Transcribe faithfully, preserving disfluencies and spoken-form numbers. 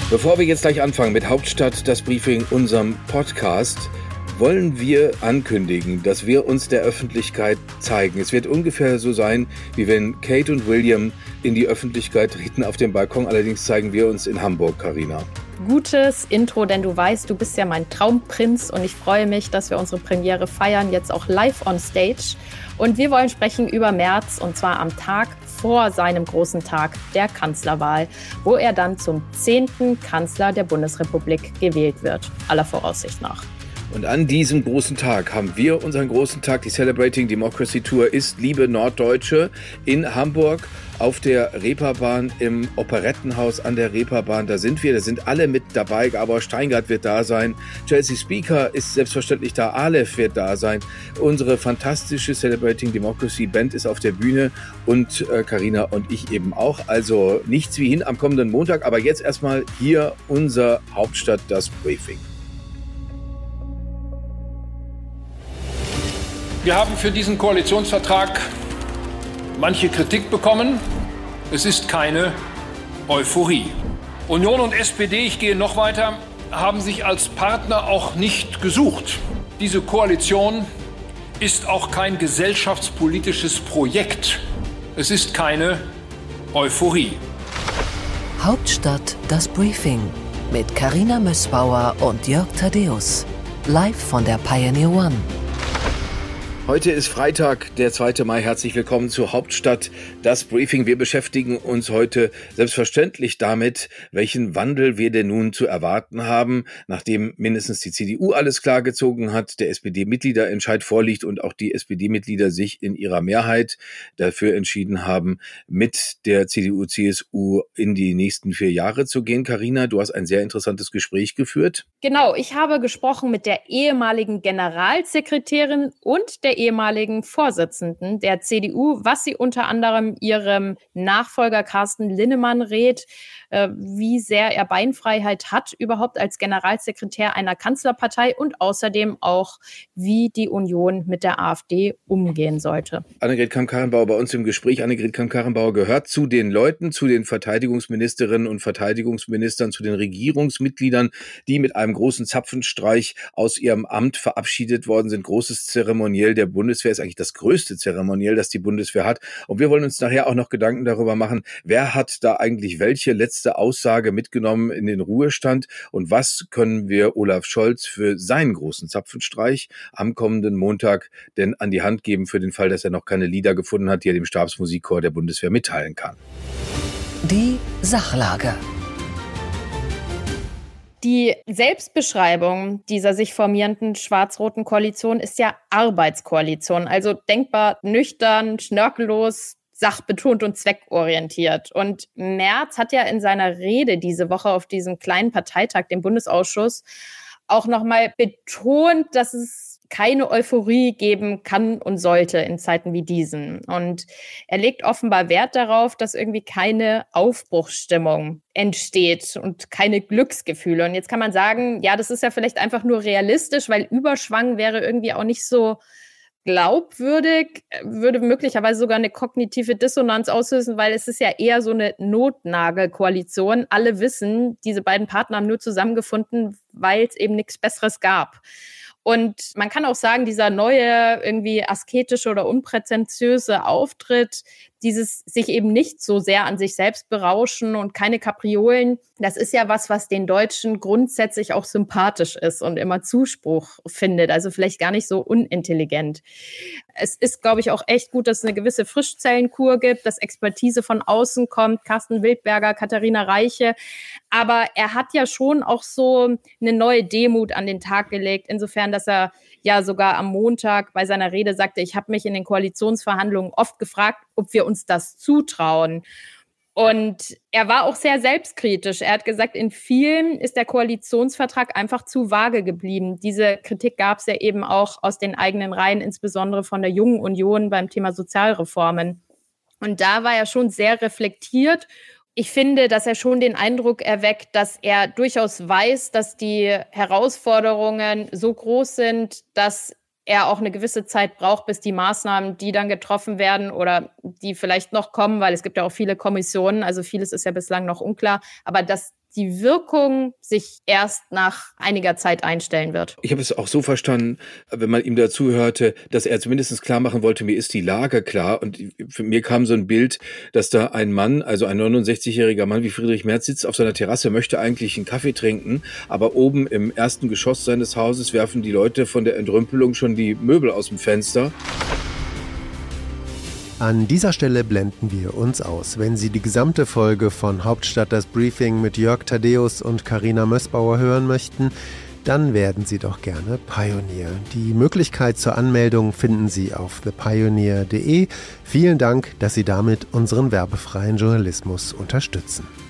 Bevor wir jetzt gleich anfangen mit Hauptstadt, das Briefing, unserem Podcast, wollen wir ankündigen, dass wir uns der Öffentlichkeit zeigen. Es wird ungefähr so sein, wie wenn Kate und William in die Öffentlichkeit treten auf dem Balkon. Allerdings zeigen wir uns in Hamburg, Carina. Gutes Intro, denn du weißt, du bist ja mein Traumprinz und ich freue mich, dass wir unsere Premiere feiern, jetzt auch live on stage. Und wir wollen sprechen über Merz, und zwar am Tag vor seinem großen Tag der Kanzlerwahl, wo er dann zum zehnten Kanzler der Bundesrepublik gewählt wird, aller Voraussicht nach. Und an diesem großen Tag haben wir unseren großen Tag. Die Celebrating Democracy Tour ist, liebe Norddeutsche, in Hamburg auf der Reeperbahn im Operettenhaus an der Reeperbahn. Da sind wir, da sind alle mit dabei. Gabor Steingart wird da sein. Chelsea Speaker ist selbstverständlich da. Aleph wird da sein. Unsere fantastische Celebrating Democracy Band ist auf der Bühne und äh, Carina und ich eben auch. Also nichts wie hin am kommenden Montag. Aber jetzt erstmal hier unser Hauptstadt, das Briefing. Wir haben für diesen Koalitionsvertrag manche Kritik bekommen. Es ist keine Euphorie. Union und S P D, ich gehe noch weiter, haben sich als Partner auch nicht gesucht. Diese Koalition ist auch kein gesellschaftspolitisches Projekt. Es ist keine Euphorie. Hauptstadt, das Briefing mit Carina Mössbauer und Jörg Thaddeus. Live von der Pioneer One. Heute ist Freitag, der zweite Mai. Herzlich willkommen zur Hauptstadt, das Briefing. Wir beschäftigen uns heute selbstverständlich damit, welchen Wandel wir denn nun zu erwarten haben, nachdem mindestens die C D U alles klargezogen hat, der S P D-Mitgliederentscheid vorliegt und auch die S P D-Mitglieder sich in ihrer Mehrheit dafür entschieden haben, mit der C D U, C S U in die nächsten vier Jahre zu gehen. Carina, du hast ein sehr interessantes Gespräch geführt. Genau, ich habe gesprochen mit der ehemaligen Generalsekretärin und der ehemaligen Vorsitzenden der C D U, was sie unter anderem ihrem Nachfolger Carsten Linnemann rät, äh, wie sehr er Beinfreiheit hat, überhaupt als Generalsekretär einer Kanzlerpartei und außerdem auch, wie die Union mit der AfD umgehen sollte. Annegret Kramp-Karrenbauer bei uns im Gespräch. Annegret Kramp-Karrenbauer gehört zu den Leuten, zu den Verteidigungsministerinnen und Verteidigungsministern, zu den Regierungsmitgliedern, die mit einem großen Zapfenstreich aus ihrem Amt verabschiedet worden sind. Großes Zeremoniell der Bundeswehr ist eigentlich das größte Zeremoniell, das die Bundeswehr hat. Und wir wollen uns nachher auch noch Gedanken darüber machen, wer hat da eigentlich welche letzte Aussage mitgenommen in den Ruhestand und was können wir Olaf Scholz für seinen großen Zapfenstreich am kommenden Montag denn an die Hand geben für den Fall, dass er noch keine Lieder gefunden hat, die er dem Stabsmusikchor der Bundeswehr mitteilen kann. Die Sachlage. Die Selbstbeschreibung dieser sich formierenden schwarz-roten Koalition ist ja Arbeitskoalition, also denkbar nüchtern, schnörkellos, sachbetont und zweckorientiert. Und Merz hat ja in seiner Rede diese Woche auf diesem kleinen Parteitag, dem Bundesausschuss, auch nochmal betont, dass es keine Euphorie geben kann und sollte in Zeiten wie diesen. Und er legt offenbar Wert darauf, dass irgendwie keine Aufbruchsstimmung entsteht und keine Glücksgefühle. Und jetzt kann man sagen, ja, das ist ja vielleicht einfach nur realistisch, weil Überschwang wäre irgendwie auch nicht so glaubwürdig, würde möglicherweise sogar eine kognitive Dissonanz auslösen, weil es ist ja eher so eine Notnagelkoalition. Alle wissen, diese beiden Partner haben nur zusammengefunden, weil es eben nichts Besseres gab. Und man kann auch sagen, dieser neue, irgendwie asketische oder unprätentiöse Auftritt, dieses sich eben nicht so sehr an sich selbst berauschen und keine Kapriolen, das ist ja was, was den Deutschen grundsätzlich auch sympathisch ist und immer Zuspruch findet, also vielleicht gar nicht so unintelligent. Es ist, glaube ich, auch echt gut, dass es eine gewisse Frischzellenkur gibt, dass Expertise von außen kommt, Carsten Wildberger, Katharina Reiche, aber er hat ja schon auch so eine neue Demut an den Tag gelegt, insofern, dass er ja sogar am Montag bei seiner Rede sagte, ich habe mich in den Koalitionsverhandlungen oft gefragt, ob wir uns das zutrauen. Und er war auch sehr selbstkritisch. Er hat gesagt, in vielen ist der Koalitionsvertrag einfach zu vage geblieben. Diese Kritik gab es ja eben auch aus den eigenen Reihen, insbesondere von der Jungen Union beim Thema Sozialreformen. Und da war er schon sehr reflektiert. Ich finde, dass er schon den Eindruck erweckt, dass er durchaus weiß, dass die Herausforderungen so groß sind, dass er auch eine gewisse Zeit braucht, bis die Maßnahmen, die dann getroffen werden oder die vielleicht noch kommen, weil es gibt ja auch viele Kommissionen, also vieles ist ja bislang noch unklar, aber dass die Wirkung sich erst nach einiger Zeit einstellen wird. Ich habe es auch so verstanden, wenn man ihm dazu hörte, dass er zumindest klar machen wollte, mir ist die Lage klar. Und für mir kam so ein Bild, dass da ein Mann, also ein neunundsechzigjähriger Mann wie Friedrich Merz, sitzt auf seiner Terrasse, möchte eigentlich einen Kaffee trinken, aber oben im ersten Geschoss seines Hauses werfen die Leute von der Entrümpelung schon die Möbel aus dem Fenster. An dieser Stelle blenden wir uns aus. Wenn Sie die gesamte Folge von Hauptstadt das Briefing mit Jörg Thaddeus und Carina Mössbauer hören möchten, dann werden Sie doch gerne Pioneer. Die Möglichkeit zur Anmeldung finden Sie auf the pioneer punkt de. Vielen Dank, dass Sie damit unseren werbefreien Journalismus unterstützen.